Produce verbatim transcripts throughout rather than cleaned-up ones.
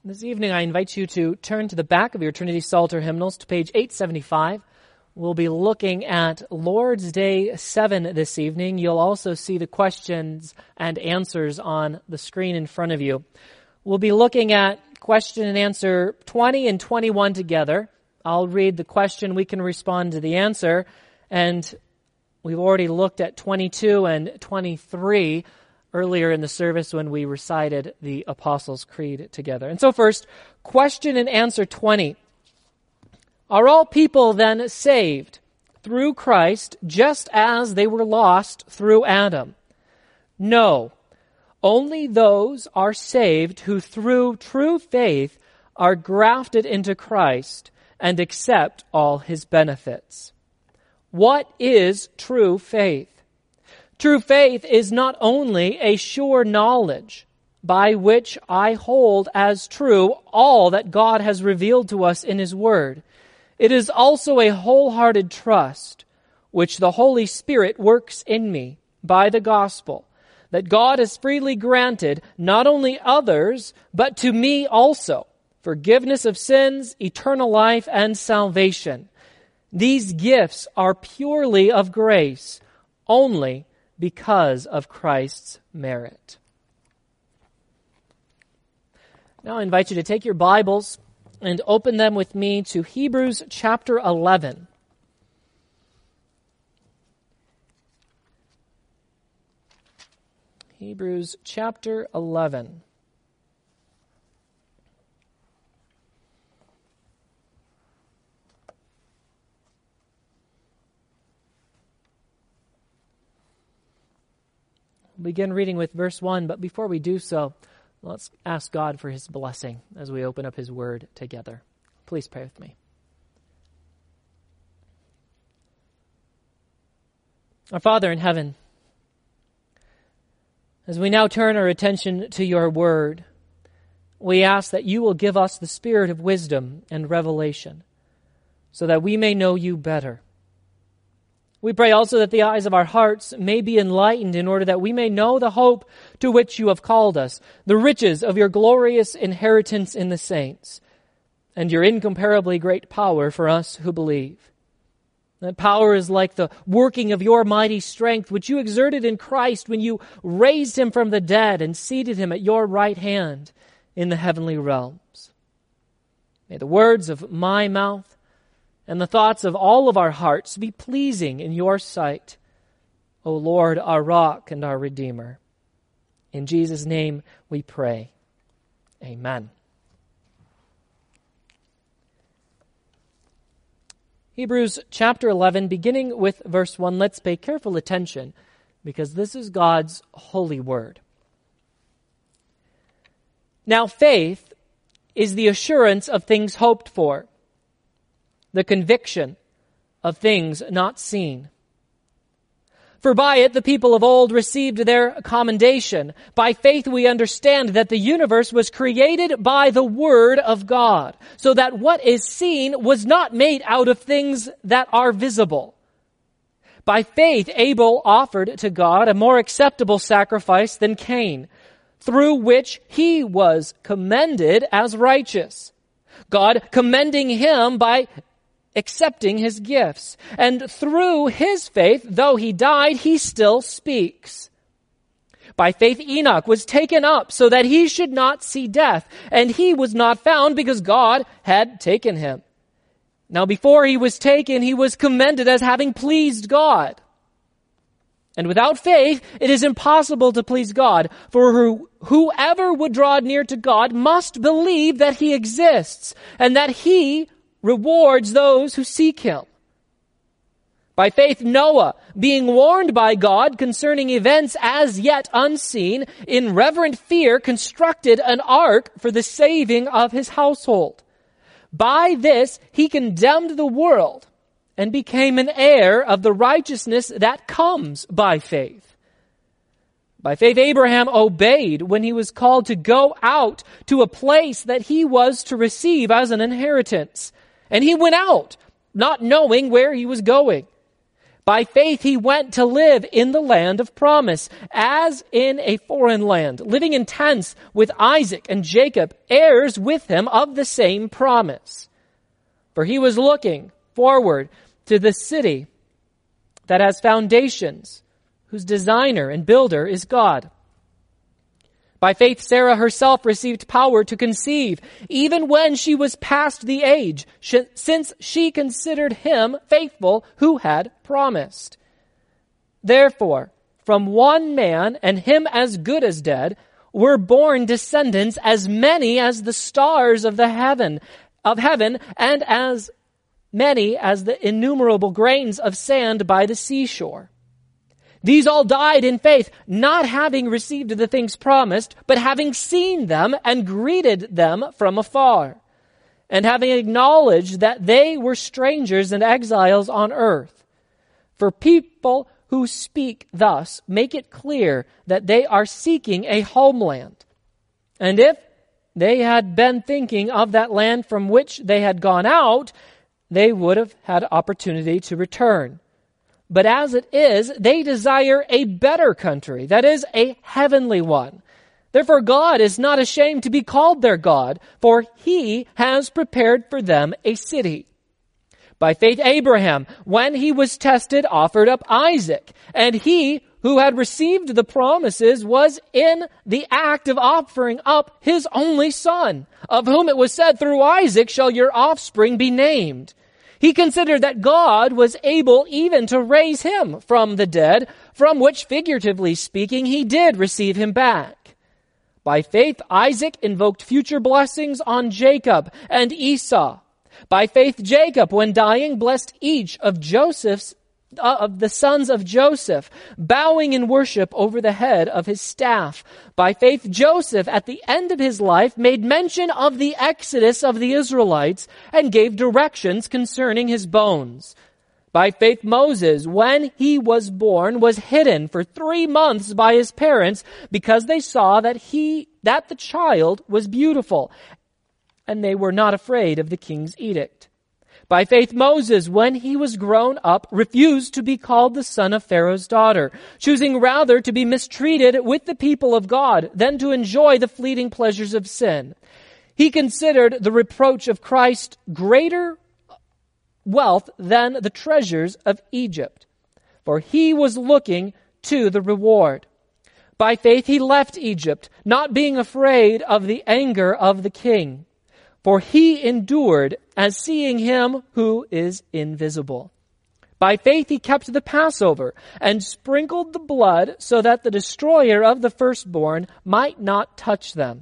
This evening I invite you to turn to the back of your Trinity Psalter hymnals to page eight seventy-five. We'll be looking at Lord's Day seven this evening. You'll also see the questions and answers on the screen in front of you. We'll be looking at question and answer twenty and twenty-one together. I'll read the question, we can respond to the answer, and we've already looked at twenty-two and twenty-three earlier in the service when we recited the Apostles' Creed together. And so first, question and answer twenty. Are all people then saved through Christ just as they were lost through Adam? No. Only those are saved who through true faith are grafted into Christ and accept all his benefits. What is true faith? True faith is not only a sure knowledge by which I hold as true all that God has revealed to us in his word. It is also a wholehearted trust which the Holy Spirit works in me by the gospel, that God has freely granted not only others, but to me also, forgiveness of sins, eternal life, and salvation. These gifts are purely of grace, only because of Christ's merit. Now I invite you to take your Bibles and open them with me to Hebrews chapter eleven. Hebrews chapter eleven. We'll begin reading with verse one, but before we do so, let's ask God for his blessing as we open up his word together. Please pray with me. Our Father in heaven, as we now turn our attention to your word, we ask that you will give us the spirit of wisdom and revelation so that we may know you better. We pray also that the eyes of our hearts may be enlightened in order that we may know the hope to which you have called us, the riches of your glorious inheritance in the saints, and your incomparably great power for us who believe. That power is like the working of your mighty strength, which you exerted in Christ when you raised him from the dead and seated him at your right hand in the heavenly realms. May the words of my mouth and the thoughts of all of our hearts be pleasing in your sight, O Lord, our rock and our Redeemer. In Jesus' name we pray. Amen. Hebrews chapter eleven, beginning with verse one. Let's pay careful attention because this is God's holy word. Now faith is the assurance of things hoped for, the conviction of things not seen. For by it the people of old received their commendation. By faith we understand that the universe was created by the word of God, so that what is seen was not made out of things that are visible. By faith Abel offered to God a more acceptable sacrifice than Cain, through which he was commended as righteous, God commending him by accepting his gifts. And through his faith, though he died, he still speaks. By faith Enoch was taken up so that he should not see death, and he was not found because God had taken him. Now before he was taken, he was commended as having pleased God. And without faith, it is impossible to please God, for who, whoever would draw near to God must believe that he exists, and that he rewards those who seek him. By faith Noah, being warned by God concerning events as yet unseen, in reverent fear constructed an ark for the saving of his household. By this he condemned the world and became an heir of the righteousness that comes by faith. By faith Abraham obeyed when he was called to go out to a place that he was to receive as an inheritance. And he went out, not knowing where he was going. By faith he went to live in the land of promise, as in a foreign land, living in tents with Isaac and Jacob, heirs with him of the same promise. For he was looking forward to the city that has foundations, whose designer and builder is God. By faith, Sarah herself received power to conceive, even when she was past the age, since she considered him faithful who had promised. Therefore, from one man, and him as good as dead, were born descendants as many as the stars of the heaven, of heaven, and as many as the innumerable grains of sand by the seashore. These all died in faith, not having received the things promised, but having seen them and greeted them from afar, and having acknowledged that they were strangers and exiles on earth. For people who speak thus make it clear that they are seeking a homeland. And if they had been thinking of that land from which they had gone out, they would have had opportunity to return. But as it is, they desire a better country, that is, a heavenly one. Therefore God is not ashamed to be called their God, for he has prepared for them a city. By faith Abraham, when he was tested, offered up Isaac, and he who had received the promises was in the act of offering up his only son, of whom it was said, through Isaac shall your offspring be named. He considered that God was able even to raise him from the dead, from which, figuratively speaking, he did receive him back. By faith, Isaac invoked future blessings on Jacob and Esau. By faith, Jacob, when dying, blessed each of Joseph's Uh, of the sons of Joseph, bowing in worship over the head of his staff. By faith, Joseph, at the end of his life, made mention of the exodus of the Israelites and gave directions concerning his bones. By faith, Moses, when he was born, was hidden for three months by his parents because they saw that he, that the child was beautiful, and they were not afraid of the king's edict. By faith, Moses, when he was grown up, refused to be called the son of Pharaoh's daughter, choosing rather to be mistreated with the people of God than to enjoy the fleeting pleasures of sin. He considered the reproach of Christ greater wealth than the treasures of Egypt, for he was looking to the reward. By faith, he left Egypt, not being afraid of the anger of the king. For he endured as seeing him who is invisible. By faith he kept the Passover and sprinkled the blood so that the destroyer of the firstborn might not touch them.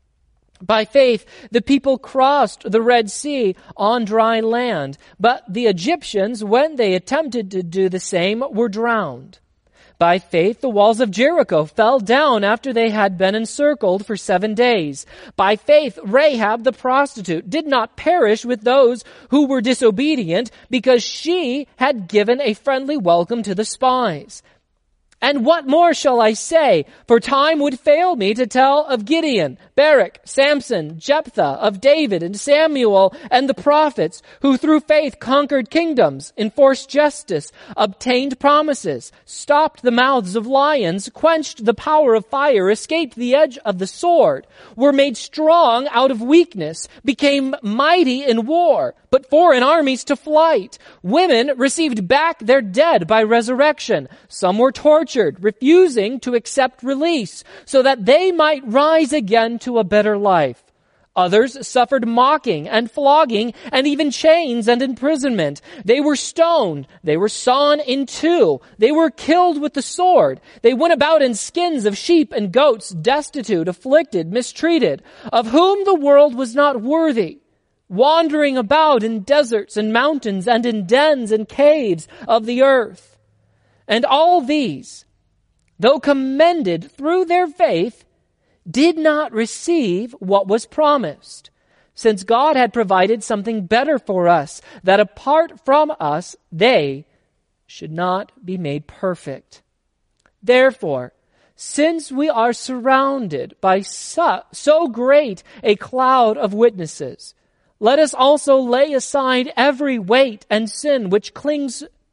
By faith the people crossed the Red Sea on dry land, but the Egyptians, when they attempted to do the same, were drowned. By faith, the walls of Jericho fell down after they had been encircled for seven days. By faith, Rahab the prostitute did not perish with those who were disobedient because she had given a friendly welcome to the spies. And what more shall I say? For time would fail me to tell of Gideon, Barak, Samson, Jephthah, of David and Samuel and the prophets, who through faith conquered kingdoms, enforced justice, obtained promises, stopped the mouths of lions, quenched the power of fire, escaped the edge of the sword, were made strong out of weakness, became mighty in war, put foreign armies to flight. Women received back their dead by resurrection. Some were tortured, refusing to accept release, so that they might rise again to a better life. Others suffered mocking and flogging and even chains and imprisonment. They were stoned. They were sawn in two. They were killed with the sword. They went about in skins of sheep and goats, destitute, afflicted, mistreated, of whom the world was not worthy, wandering about in deserts and mountains and in dens and caves of the earth. And all these, though commended through their faith, did not receive what was promised, since God had provided something better for us, that apart from us, they should not be made perfect. Therefore, since we are surrounded by so, so great a cloud of witnesses, let us also lay aside every weight and sin which clings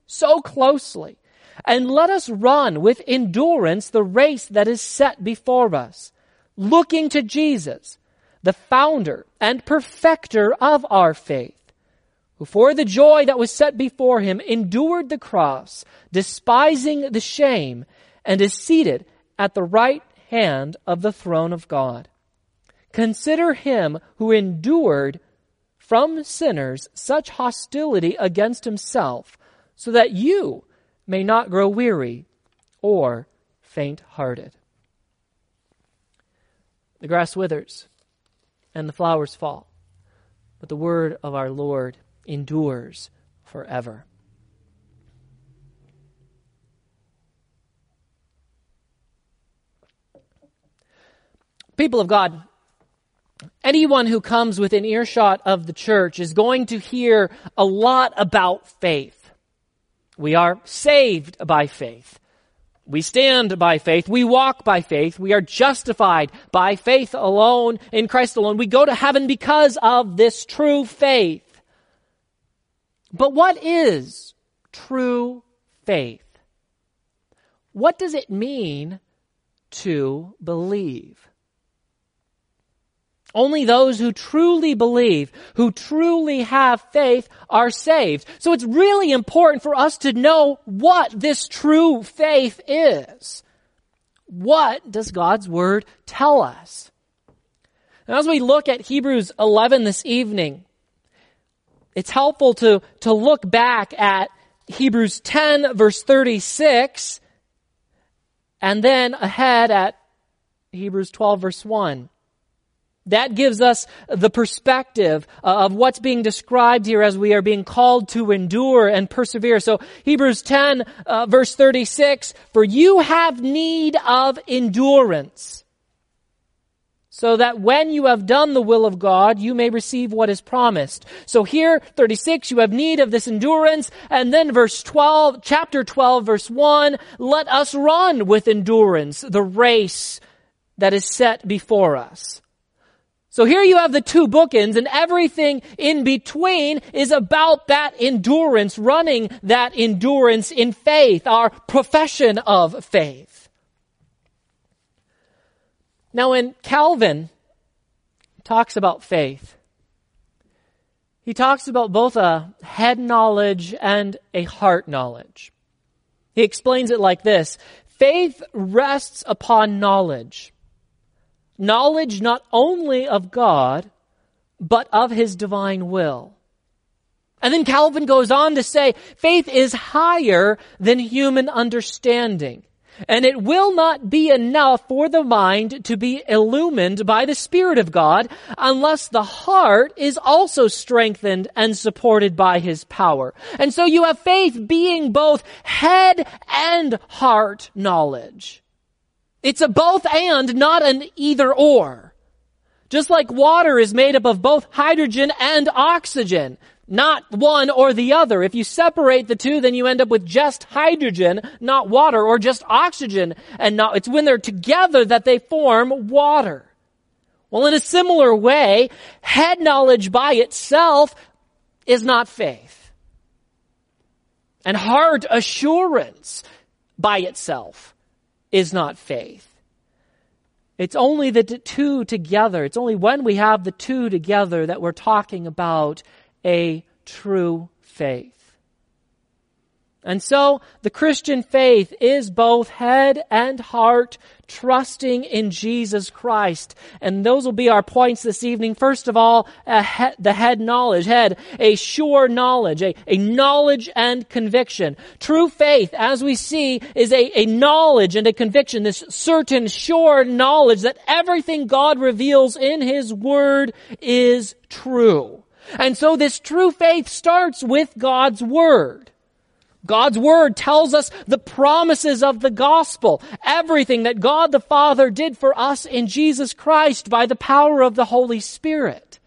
so closely. And let us run with endurance the race that is set before us, looking to Jesus, the founder and perfecter of our faith, who for the joy that was set before him endured the cross, despising the shame, and is seated at the right hand of the throne of God. Consider him who endured from sinners such hostility against himself, so that you may not grow weary or faint-hearted. The grass withers and the flowers fall, but the word of our Lord endures forever. People of God, anyone who comes within earshot of the church is going to hear a lot about faith. We are saved by faith. We stand by faith. We walk by faith. We are justified by faith alone, in Christ alone. We go to heaven because of this true faith. But what is true faith? What does it mean to believe? Only those who truly believe, who truly have faith, are saved. So it's really important for us to know what this true faith is. What does God's Word tell us? And as we look at Hebrews eleven this evening, it's helpful to, to look back at Hebrews ten, verse thirty-six, and then ahead at Hebrews twelve, verse one. That gives us the perspective of what's being described here as we are being called to endure and persevere. So Hebrews ten, uh, verse thirty-six, for you have need of endurance, so that when you have done the will of God, you may receive what is promised. So here, thirty-six, you have need of this endurance. And then verse twelve, chapter twelve, verse one, let us run with endurance the race that is set before us. So here you have the two bookends, and everything in between is about that endurance, running that endurance in faith, our profession of faith. Now, when Calvin talks about faith, he talks about both a head knowledge and a heart knowledge. He explains it like this: faith rests upon knowledge. Knowledge not only of God, but of His divine will. And then Calvin goes on to say, faith is higher than human understanding, and it will not be enough for the mind to be illumined by the Spirit of God unless the heart is also strengthened and supported by His power. And so you have faith being both head and heart knowledge. It's a both and, not an either or. Just like water is made up of both hydrogen and oxygen, not one or the other. If you separate the two, then you end up with just hydrogen, not water, or just oxygen, and not, it's when they're together that they form water. Well, in a similar way, head knowledge by itself is not faith. And heart assurance by itself is not faith. It's only the two together. It's only when we have the two together that we're talking about a true faith. And so the Christian faith is both head and heart, trusting in Jesus Christ. And those will be our points this evening. First of all, a he- the head knowledge, head, a sure knowledge, a, a knowledge and conviction. True faith, as we see, is a, a knowledge and a conviction, this certain sure knowledge that everything God reveals in His Word is true. And so this true faith starts with God's Word. God's Word tells us the promises of the gospel, everything that God the Father did for us in Jesus Christ by the power of the Holy Spirit.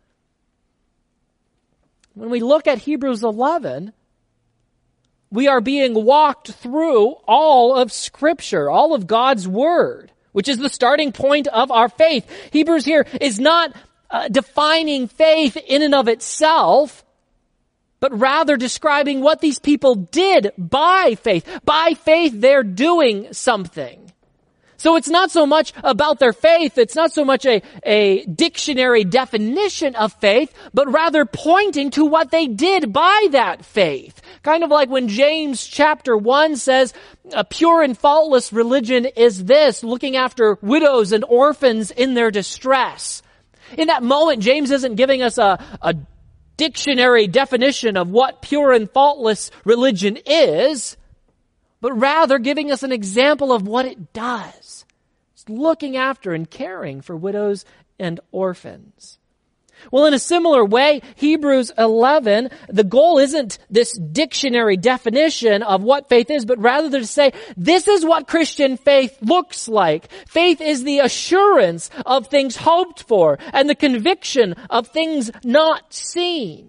When we look at Hebrews eleven, we are being walked through all of Scripture, all of God's Word, which is the starting point of our faith. Hebrews here is not uh, defining faith in and of itself, but rather describing what these people did by faith. By faith, they're doing something. So it's not so much about their faith, it's not so much a, a dictionary definition of faith, but rather pointing to what they did by that faith. Kind of like when James chapter one says, a pure and faultless religion is this, looking after widows and orphans in their distress. In that moment, James isn't giving us a, a dictionary definition of what pure and faultless religion is, but rather giving us an example of what it does. It's looking after and caring for widows and orphans. Well, in a similar way, Hebrews eleven, the goal isn't this dictionary definition of what faith is, but rather to say, this is what Christian faith looks like. Faith is the assurance of things hoped for and the conviction of things not seen.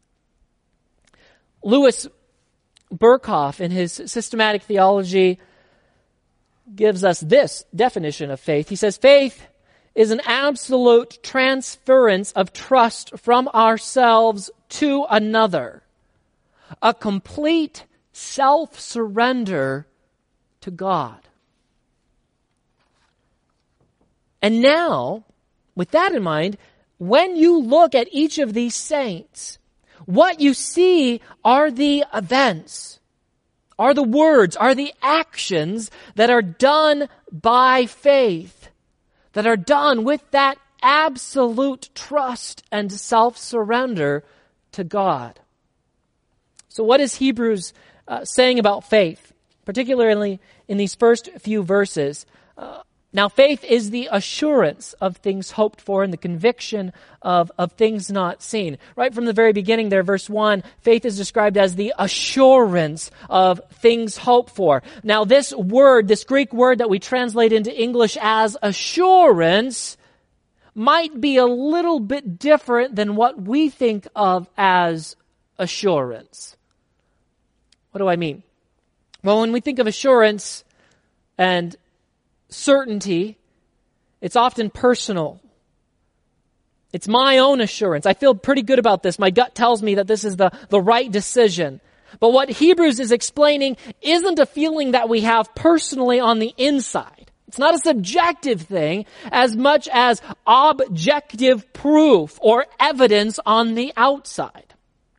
Louis Berkhoff, in his systematic theology, gives us this definition of faith. He says, faith is an absolute transference of trust from ourselves to another, a complete self-surrender to God. And now, with that in mind, when you look at each of these saints, what you see are the events, are the words, are the actions that are done by faith, that are done with that absolute trust and self-surrender to God. So what is Hebrews uh, saying about faith, particularly in these first few verses? Uh, Now, faith is the assurance of things hoped for and the conviction of, of things not seen. Right from the very beginning there, verse one, faith is described as the assurance of things hoped for. Now, this word, this Greek word that we translate into English as assurance, might be a little bit different than what we think of as assurance. What do I mean? Well, when we think of assurance and certainty, it's often personal. It's my own assurance. I feel pretty good about this. My gut tells me that this is the, the right decision. But what Hebrews is explaining isn't a feeling that we have personally on the inside. It's not a subjective thing as much as objective proof or evidence on the outside.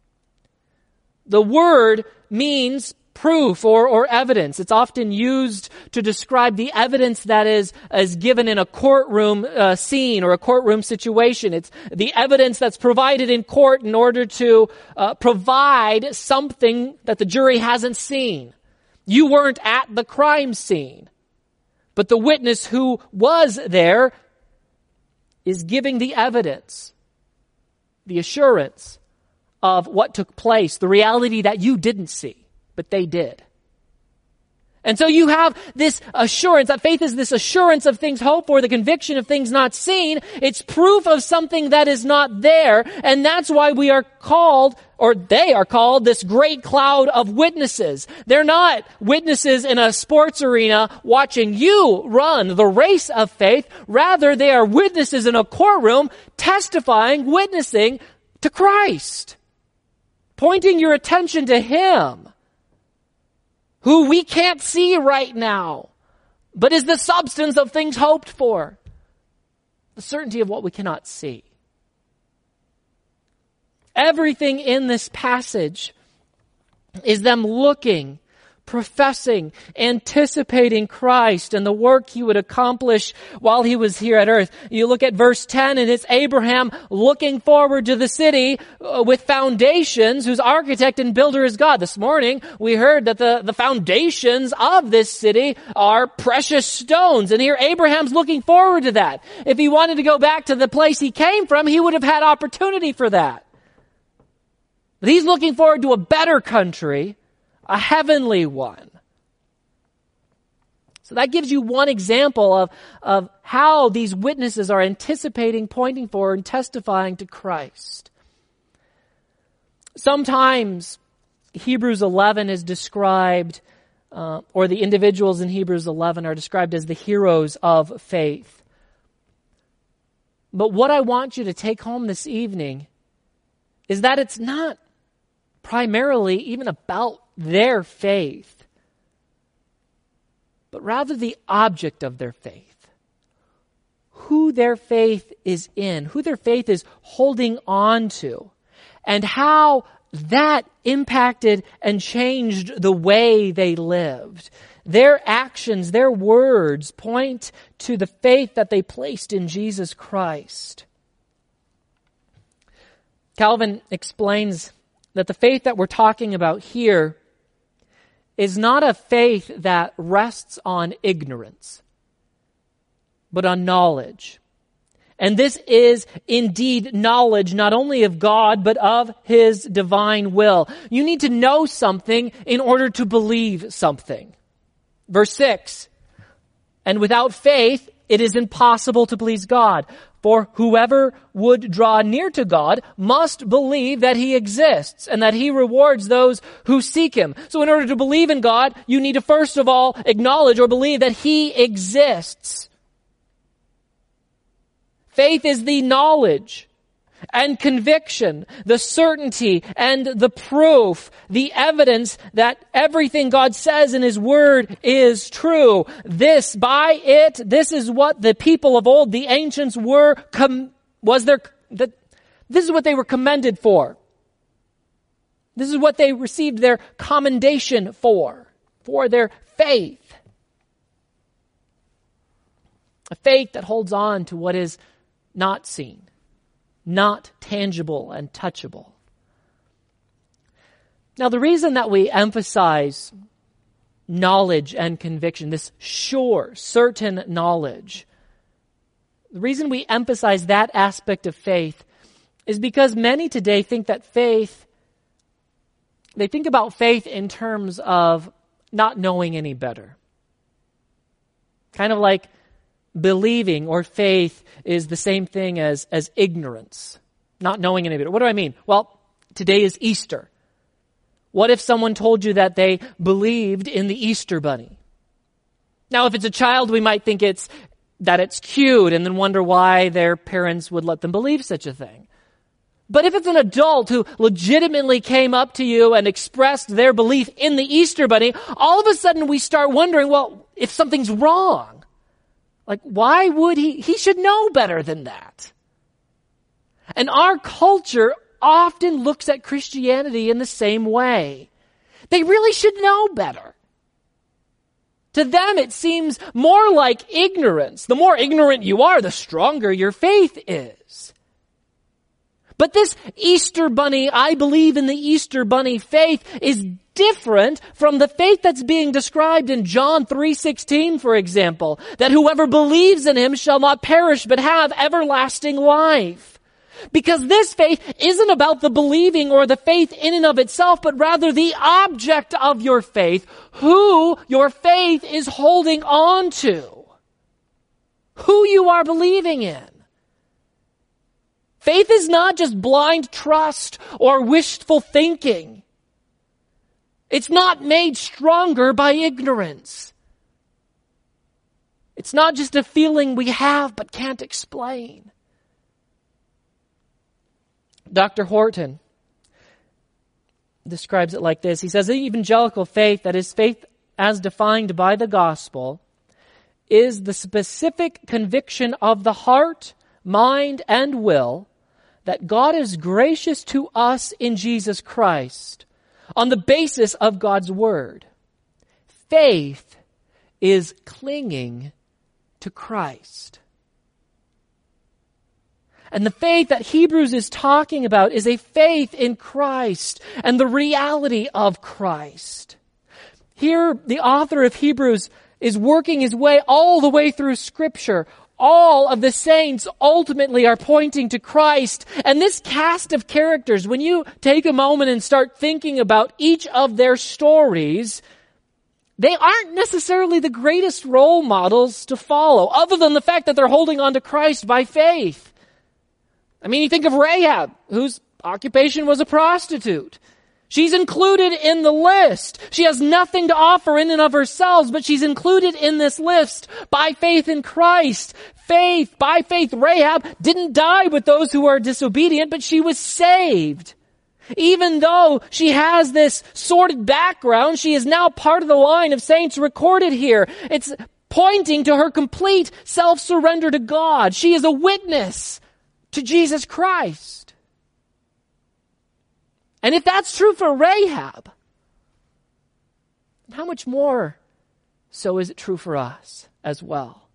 The word means proof or, or evidence. It's often used to describe the evidence that is, is given in a courtroom uh, scene or a courtroom situation. It's the evidence that's provided in court in order to uh, provide something that the jury hasn't seen. You weren't at the crime scene, but the witness who was there is giving the evidence, the assurance of what took place, the reality that you didn't see, but they did. And so you have this assurance, that faith is this assurance of things hoped for, the conviction of things not seen. It's proof of something that is not there. And that's why we are called, or they are called, this great cloud of witnesses. They're not witnesses in a sports arena watching you run the race of faith. Rather, they are witnesses in a courtroom testifying, witnessing to Christ, pointing your attention to Him, who we can't see right now, but is the substance of things hoped for, the certainty of what we cannot see. Everything in this passage is them looking, professing, anticipating Christ and the work He would accomplish while He was here at earth. You look at verse ten, and it's Abraham looking forward to the city uh, with foundations, whose architect and builder is God. This morning, we heard that the, the foundations of this city are precious stones, and here Abraham's looking forward to that. If he wanted to go back to the place he came from, he would have had opportunity for that. But he's looking forward to a better country, a heavenly one. So that gives you one example of, of how these witnesses are anticipating, pointing forward, and testifying to Christ. Sometimes Hebrews eleven is described, uh, or the individuals in Hebrews eleven are described as the heroes of faith. But what I want you to take home this evening is that it's not primarily even about their faith, but rather the object of their faith, who their faith is in, who their faith is holding on to, and how that impacted and changed the way they lived. Their actions, their words point to the faith that they placed in Jesus Christ. Calvin explains that the faith that we're talking about here is not a faith that rests on ignorance, but on knowledge. And this is indeed knowledge not only of God, but of His divine will. You need to know something in order to believe something. Verse six, and without faith, it is impossible to please God. For whoever would draw near to God must believe that He exists and that He rewards those who seek Him. So in order to believe in God, you need to first of all acknowledge or believe that He exists. Faith is the knowledge and conviction, the certainty and the proof, the evidence that everything God says in His Word is true. This, by it, this is what the people of old, the ancients were, com- was their, the, this is what they were commended for. This is what they received their commendation for, for their faith. A faith that holds on to what is not seen, not tangible and touchable. Now, the reason that we emphasize knowledge and conviction, this sure, certain knowledge, the reason we emphasize that aspect of faith is because many today think that faith, they think about faith in terms of not knowing any better. Kind of like believing or faith is the same thing as, as ignorance, not knowing any better. What do I mean? Well, today is Easter. What if someone told you that they believed in the Easter bunny? Now, if it's a child, we might think it's that it's cute and then wonder why their parents would let them believe such a thing. But if it's an adult who legitimately came up to you and expressed their belief in the Easter bunny, all of a sudden we start wondering, well, if something's wrong. Like, why would he? He should know better than that. And our culture often looks at Christianity in the same way. They really should know better. To them, it seems more like ignorance. The more ignorant you are, the stronger your faith is. But this Easter bunny, I believe in the Easter bunny faith, is different from the faith that's being described in John three sixteen, for example, that whoever believes in Him shall not perish but have everlasting life. Because this faith isn't about the believing or the faith in and of itself, but rather the object of your faith, who your faith is holding on to, who you are believing in. Faith is not just blind trust or wishful thinking. It's not made stronger by ignorance. It's not just a feeling we have but can't explain. Doctor Horton describes it like this. He says, the evangelical faith, that is faith as defined by the gospel, is the specific conviction of the heart, mind, and will that God is gracious to us in Jesus Christ on the basis of God's word. Faith is clinging to Christ. And the faith that Hebrews is talking about is a faith in Christ and the reality of Christ. Here, the author of Hebrews is working his way all the way through Scripture. All of the saints ultimately are pointing to Christ. And this cast of characters, when you take a moment and start thinking about each of their stories, they aren't necessarily the greatest role models to follow, other than the fact that they're holding on to Christ by faith. I mean, you think of Rahab, whose occupation was a prostitute. She's included in the list. She has nothing to offer in and of herself, but she's included in this list by faith in Christ. Faith, by faith, Rahab didn't die with those who are disobedient, but she was saved. Even though she has this sordid background, she is now part of the line of saints recorded here. It's pointing to her complete self-surrender to God. She is a witness to Jesus Christ. And if that's true for Rahab, how much more so is it true for us as well?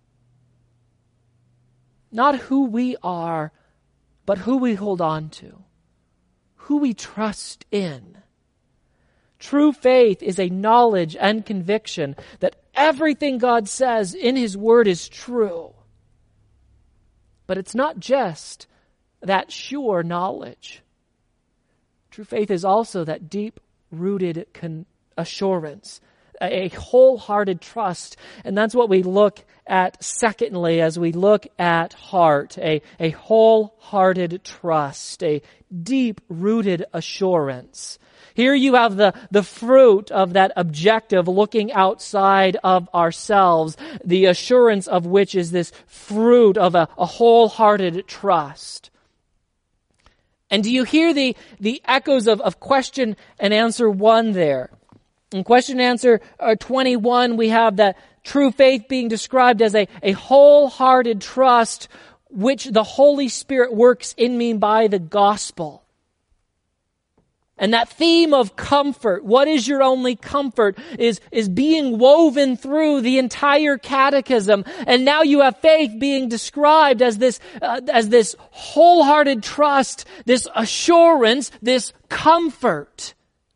Not who we are, but who we hold on to, who we trust in. True faith is a knowledge and conviction that everything God says in His Word is true. But it's not just that sure knowledge. True faith is also that deep-rooted con- assurance, a wholehearted trust. And that's what we look at secondly as we look at heart, a, a wholehearted trust, a deep-rooted assurance. Here you have the, the fruit of that objective looking outside of ourselves, the assurance of which is this fruit of a, a wholehearted trust. And do you hear the, the echoes of, of question and answer one there? In question and answer uh, twenty-one, we have that true faith being described as a, a wholehearted trust which the Holy Spirit works in me by the gospel. And that theme of comfort, what is your only comfort, is, is being woven through the entire catechism. And now you have faith being described as this, uh, as this wholehearted trust, this assurance, this comfort.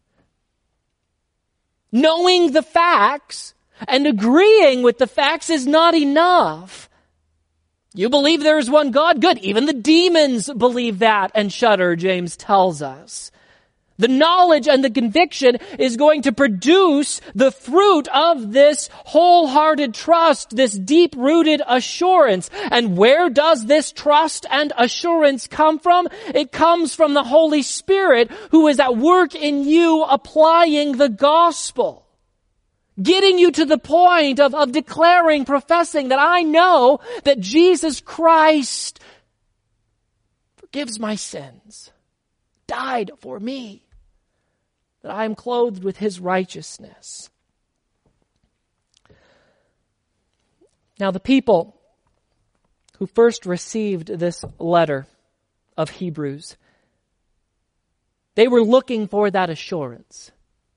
Knowing the facts and agreeing with the facts is not enough. You believe there is one God? Good. Even the demons believe that and shudder, James tells us. The knowledge and the conviction is going to produce the fruit of this wholehearted trust, this deep-rooted assurance. And where does this trust and assurance come from? It comes from the Holy Spirit who is at work in you applying the gospel. Getting you to the point of, of declaring, professing that I know that Jesus Christ forgives my sins, died for me, that I am clothed with His righteousness. Now the people who first received this letter of Hebrews, they were looking for that assurance.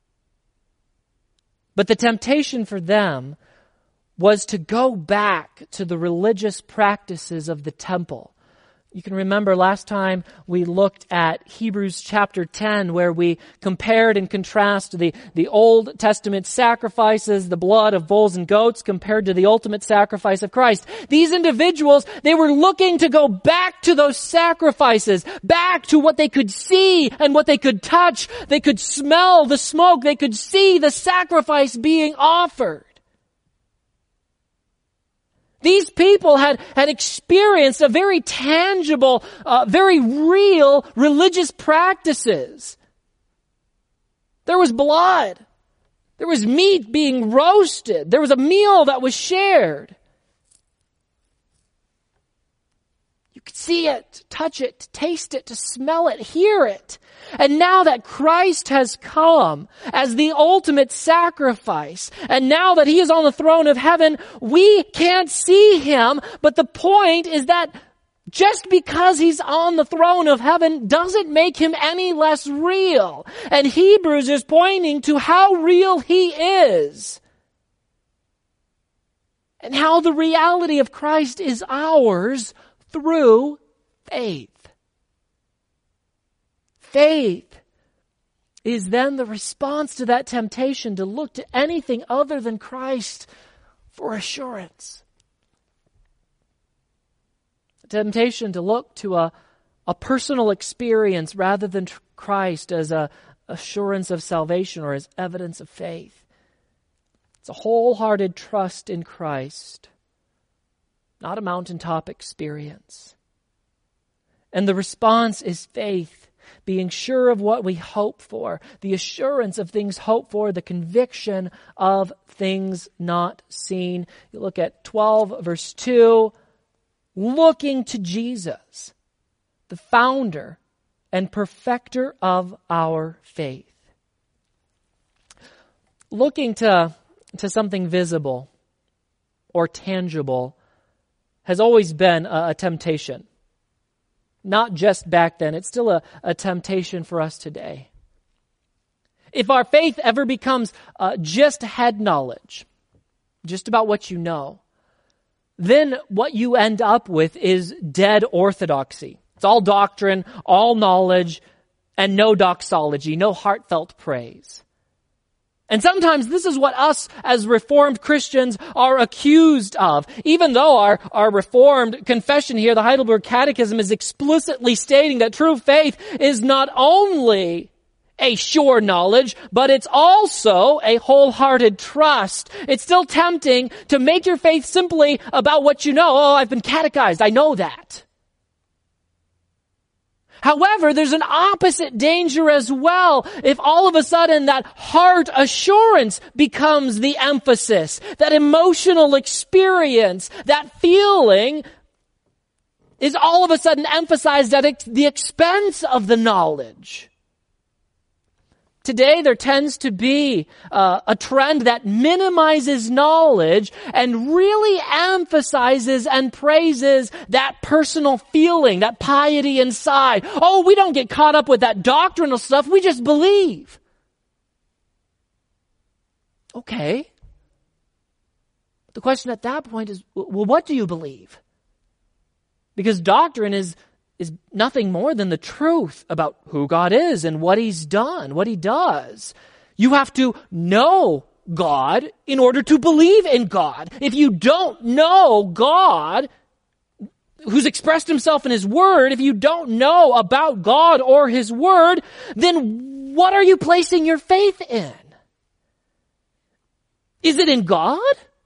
But the temptation for them was to go back to the religious practices of the temple. You can remember last time we looked at Hebrews chapter ten, where we compared and contrasted the, the Old Testament sacrifices, the blood of bulls and goats, compared to the ultimate sacrifice of Christ. These individuals, they were looking to go back to those sacrifices, back to what they could see and what they could touch. They could smell the smoke. They could see the sacrifice being offered. These people had, had experienced a very tangible, uh, very real religious practices. There was blood. There was meat being roasted. There was a meal that was shared. You could see it, touch it, taste it, to smell it, hear it. And now that Christ has come as the ultimate sacrifice, and now that He is on the throne of heaven, we can't see Him, but the point is that just because He's on the throne of heaven doesn't make Him any less real. And Hebrews is pointing to how real He is, and how the reality of Christ is ours through faith. Faith is then the response to that temptation to look to anything other than Christ for assurance. The temptation to look to a, a personal experience rather than Christ as a assurance of salvation or as evidence of faith. It's a wholehearted trust in Christ, not a mountaintop experience. And the response is faith. Being sure of what we hope for, the assurance of things hoped for, the conviction of things not seen. You look at twelve verse two, looking to Jesus, the founder and perfecter of our faith. Looking to, to something visible or tangible has always been a, a temptation. Not just back then, it's still a, a temptation for us today. If our faith ever becomes uh, just head knowledge, just about what you know, then what you end up with is dead orthodoxy. It's all doctrine, all knowledge, and no doxology, no heartfelt praise. And sometimes this is what us as Reformed Christians are accused of. Even though our, our Reformed confession here, the Heidelberg Catechism, is explicitly stating that true faith is not only a sure knowledge, but it's also a wholehearted trust. It's still tempting to make your faith simply about what you know. Oh, I've been catechized. I know that. However, there's an opposite danger as well. If all of a sudden that heart assurance becomes the emphasis, that emotional experience, that feeling is all of a sudden emphasized at the expense of the knowledge. Today there tends to be uh, a trend that minimizes knowledge and really emphasizes and praises that personal feeling, that piety inside. Oh, we don't get caught up with that doctrinal stuff. We just believe. Okay. The question at that point is, well, what do you believe? Because doctrine is is nothing more than the truth about who God is and what He's done, what He does. You have to know God in order to believe in God. If you don't know God, who's expressed Himself in His Word, if you don't know about God or His Word, then what are you placing your faith in? Is it in God?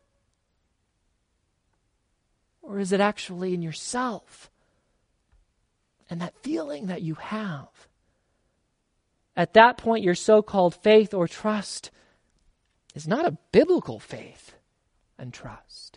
Or is it actually in yourself? And that feeling that you have. At that point, your so-called faith or trust is not a biblical faith and trust.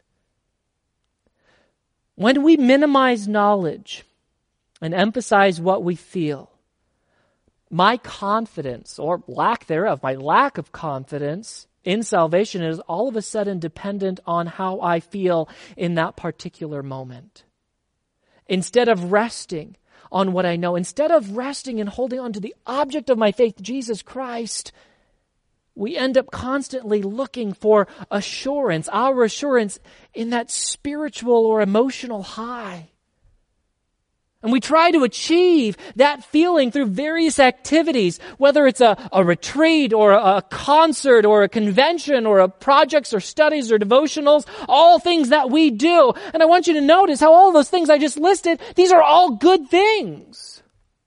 When we minimize knowledge and emphasize what we feel, my confidence, or lack thereof, my lack of confidence in salvation is all of a sudden dependent on how I feel in that particular moment. Instead of resting on what I know, instead of resting and holding on to the object of my faith, Jesus Christ, we end up constantly looking for assurance, our assurance in that spiritual or emotional high. And we try to achieve that feeling through various activities, whether it's a, a retreat or a, a concert or a convention or a projects or studies or devotionals, all things that we do. And I want you to notice how all those things I just listed, these are all good things.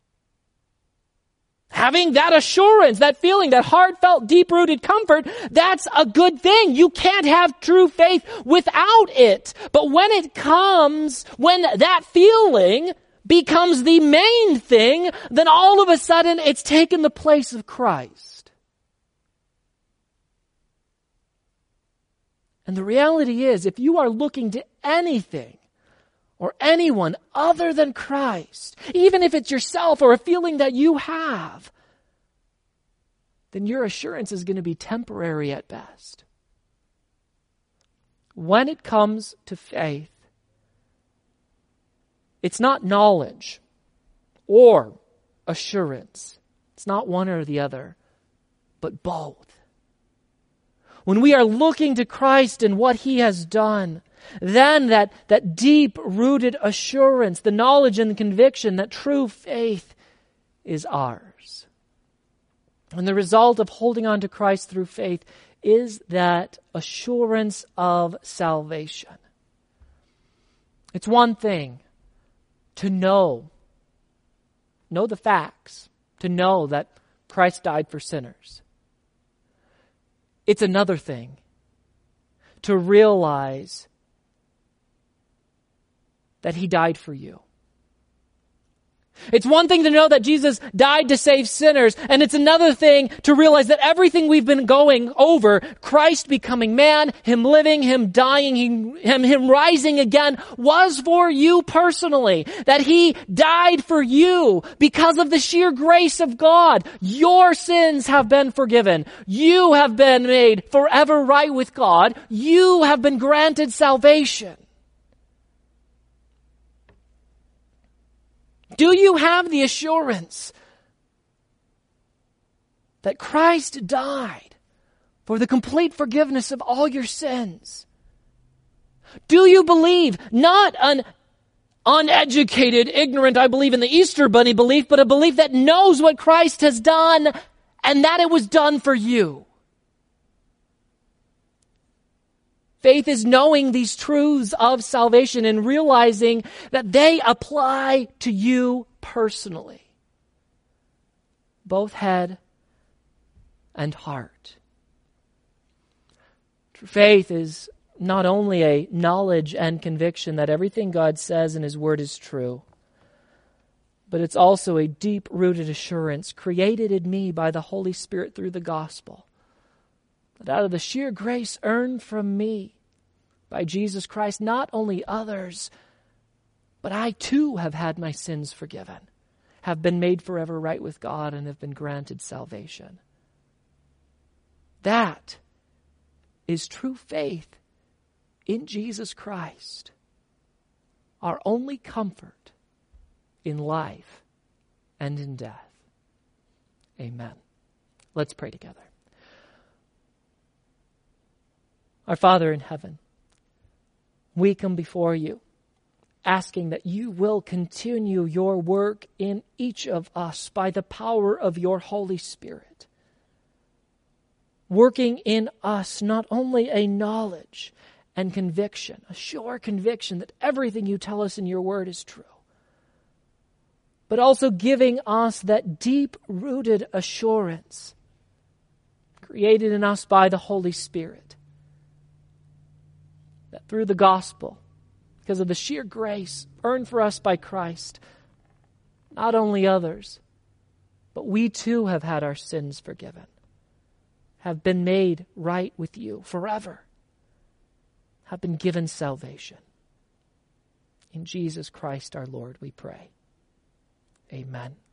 Having that assurance, that feeling, that heartfelt, deep-rooted comfort, that's a good thing. You can't have true faith without it. But when it comes, when that feeling becomes the main thing, then all of a sudden it's taken the place of Christ. And the reality is, if you are looking to anything or anyone other than Christ, even if it's yourself or a feeling that you have, then your assurance is going to be temporary at best. When it comes to faith, it's not knowledge or assurance. It's not one or the other, but both. When we are looking to Christ and what He has done, then that, that deep-rooted assurance, the knowledge and the conviction that true faith is ours. And the result of holding on to Christ through faith is that assurance of salvation. It's one thing to know, know the facts, to know that Christ died for sinners. It's another thing to realize that He died for you. It's one thing to know that Jesus died to save sinners, and it's another thing to realize that everything we've been going over, Christ becoming man, Him living, Him dying, Him, him, him rising again, was for you personally. That He died for you because of the sheer grace of God. Your sins have been forgiven. You have been made forever right with God. You have been granted salvation. Do you have the assurance that Christ died for the complete forgiveness of all your sins? Do you believe, not an uneducated, ignorant, I believe in the Easter Bunny belief, but a belief that knows what Christ has done and that it was done for you? Faith is knowing these truths of salvation and realizing that they apply to you personally, both head and heart. True faith is not only a knowledge and conviction that everything God says in His Word is true, but it's also a deep-rooted assurance created in me by the Holy Spirit through the gospel, that out of the sheer grace earned from me by Jesus Christ, not only others, but I too have had my sins forgiven, have been made forever right with God, and have been granted salvation. That is true faith in Jesus Christ, our only comfort in life and in death. Amen. Let's pray together. Our Father in heaven, we come before you, asking that you will continue your work in each of us by the power of your Holy Spirit, working in us not only a knowledge and conviction, a sure conviction that everything you tell us in your word is true, but also giving us that deep-rooted assurance created in us by the Holy Spirit, that through the gospel, because of the sheer grace earned for us by Christ, not only others, but we too have had our sins forgiven, have been made right with you forever, have been given salvation. In Jesus Christ our Lord we pray. Amen.